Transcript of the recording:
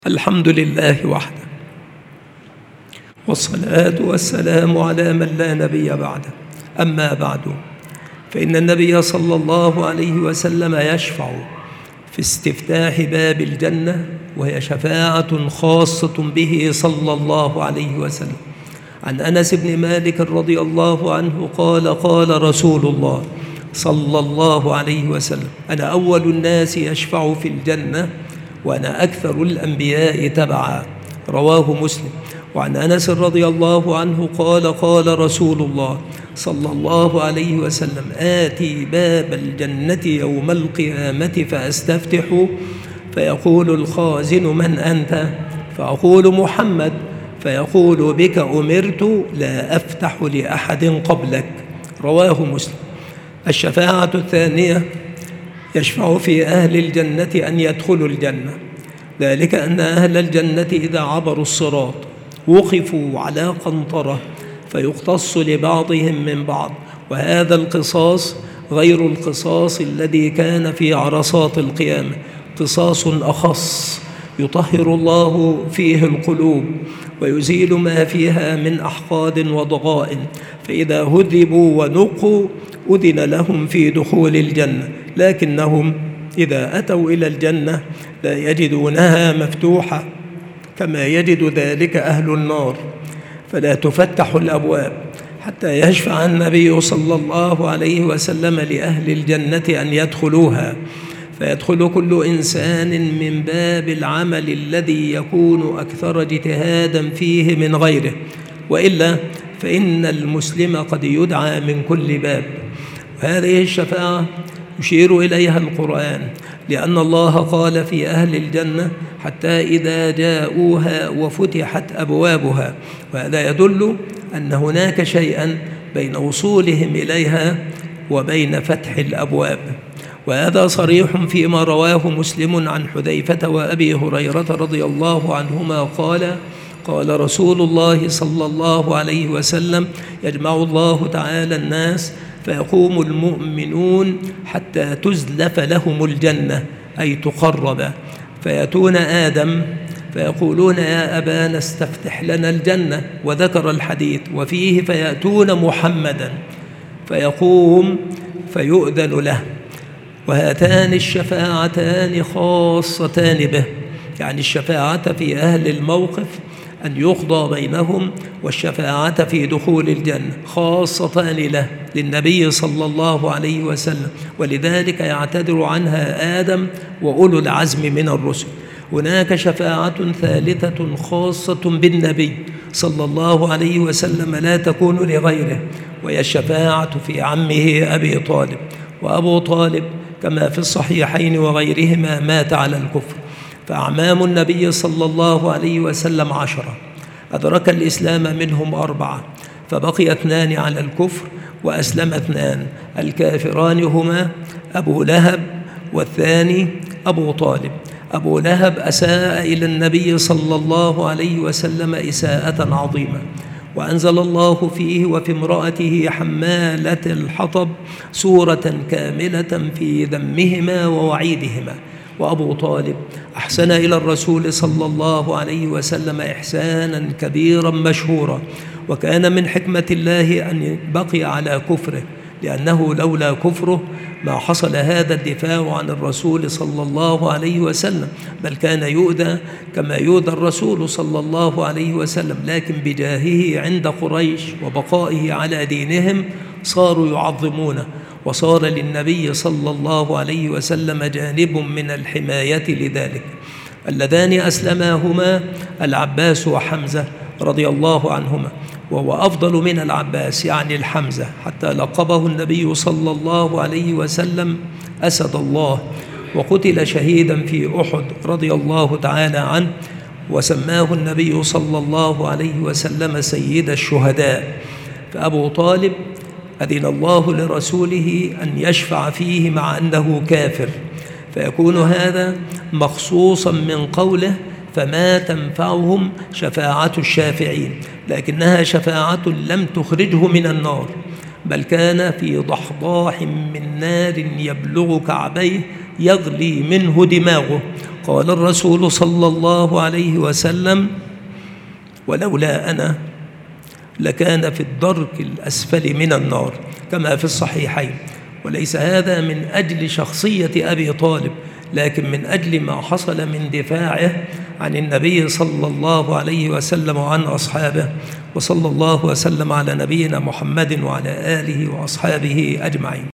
الحمد لله وحده، والصلاة والسلام على من لا نبي بعده. أما بعد، فإن النبي صلى الله عليه وسلم يشفع في استفتاح باب الجنة، وهي شفاعة خاصة به صلى الله عليه وسلم. عن أنس بن مالك رضي الله عنه قال: قال رسول الله صلى الله عليه وسلم: أنا أول الناس يشفع في الجنة، وأنا أكثر الأنبياء تبعا. رواه مسلم. وعن أنس رضي الله عنه قال: قال رسول الله صلى الله عليه وسلم: آتي باب الجنة يوم القيامة فأستفتح، فيقول الخازن: من أنت؟ فأقول: محمد. فيقول: بك أمرت، لا أفتح لأحد قبلك. رواه مسلم. الشفاعة الثانية: يشفع في أهل الجنة أن يدخلوا الجنة، ذلك أن أهل الجنة إذا عبروا الصراط وقفوا على قنطرة فيقتص لبعضهم من بعض، وهذا القصاص غير القصاص الذي كان في عرصات القيامة، قصاص أخص يطهر الله فيه القلوب ويزيل ما فيها من أحقاد وضغائن، فإذا هذبوا ونقوا أذن لهم في دخول الجنة، لكنهم إذا أتوا إلى الجنة لا يجدونها مفتوحة كما يجد ذلك أهل النار، فلا تفتح الأبواب حتى يشفع النبي صلى الله عليه وسلم لأهل الجنة أن يدخلوها، فيدخل كل إنسان من باب العمل الذي يكون أكثر اجتهادا فيه من غيره، وإلا فإن المسلم قد يدعى من كل باب. هذه الشفاعة يشير إليها القرآن، لأن الله قال في أهل الجنة: حتى إذا جاءوها وفتحت أبوابها، وهذا يدل أن هناك شيئا بين وصولهم إليها وبين فتح الأبواب، وهذا صريح فيما رواه مسلم عن حذيفة وأبي هريرة رضي الله عنهما قال: قال رسول الله صلى الله عليه وسلم: يجمع الله تعالى الناس فيقوم المؤمنون حتى تزلف لهم الجنة، أي تقرب، فيأتون آدم فيقولون: يا أبانا استفتح لنا الجنة، وذكر الحديث وفيه: فيأتون محمدا فيقوم فيؤذن له. وهاتان الشفاعتان خاصتان به، يعني الشفاعة في أهل الموقف أن يقضى بينهم، والشفاعة في دخول الجنة خاصتان له للنبي صلى الله عليه وسلم، ولذلك يعتذر عنها آدم وأولو العزم من الرسل. هناك شفاعة ثالثة خاصة بالنبي صلى الله عليه وسلم لا تكون لغيره، وهي الشفاعة في عمه أبي طالب. وأبو طالب كما في الصحيحين وغيرهما مات على الكفر، فأعمام النبي صلى الله عليه وسلم 10، أدرك الإسلام منهم 4، فبقي 2 على الكفر وأسلم 2. الكافران هما أبو لهب والثاني أبو طالب. أبو لهب أساء إلى النبي صلى الله عليه وسلم إساءة عظيمة، وأنزل الله فيه وفي امرأته حمالة الحطب سورة كاملة في ذمهما ووعيدهما. وأبو طالب أحسن إلى الرسول صلى الله عليه وسلم إحسانا كبيرا مشهورا، وكان من حكمة الله أن بقي على كفره، لأنه لولا كفره ما حصل هذا الدفاع عن الرسول صلى الله عليه وسلم، بل كان يؤذى كما يؤذى الرسول صلى الله عليه وسلم، لكن بجاهه عند قريش وبقائه على دينهم صاروا يعظمونه، وصار للنبي صلى الله عليه وسلم جانب من الحماية لذلك. اللذان أسلما هما العباس وحمزة رضي الله عنهما، وهو أفضل من العباس يعني الحمزة، حتى لقبه النبي صلى الله عليه وسلم أسد الله، وقتل شهيدا في أحد رضي الله تعالى عنه، وسماه النبي صلى الله عليه وسلم سيد الشهداء. فأبو طالب أذن الله لرسوله أن يشفع فيه مع أنه كافر، فيكون هذا مخصوصا من قوله: فما تنفعهم شفاعة الشافعين، لكنها شفاعة لم تخرجه من النار، بل كان في ضحضاح من نار يبلغ كعبيه يغلي منه دماغه. قال الرسول صلى الله عليه وسلم: ولولا أنا لكان في الدرك الأسفل من النار، كما في الصحيحين. وليس هذا من أجل شخصية أبي طالب، لكن من أجل ما حصل من دفاعه عن النبي صلى الله عليه وسلم وعن أصحابه. وصلى الله وسلم على نبينا محمد وعلى آله وأصحابه أجمعين.